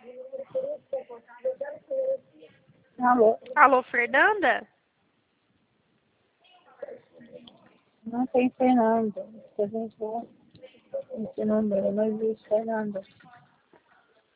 Alô? Alô, Fernanda? Não tem Fernando. Se a gente for esse número, não existe Fernando.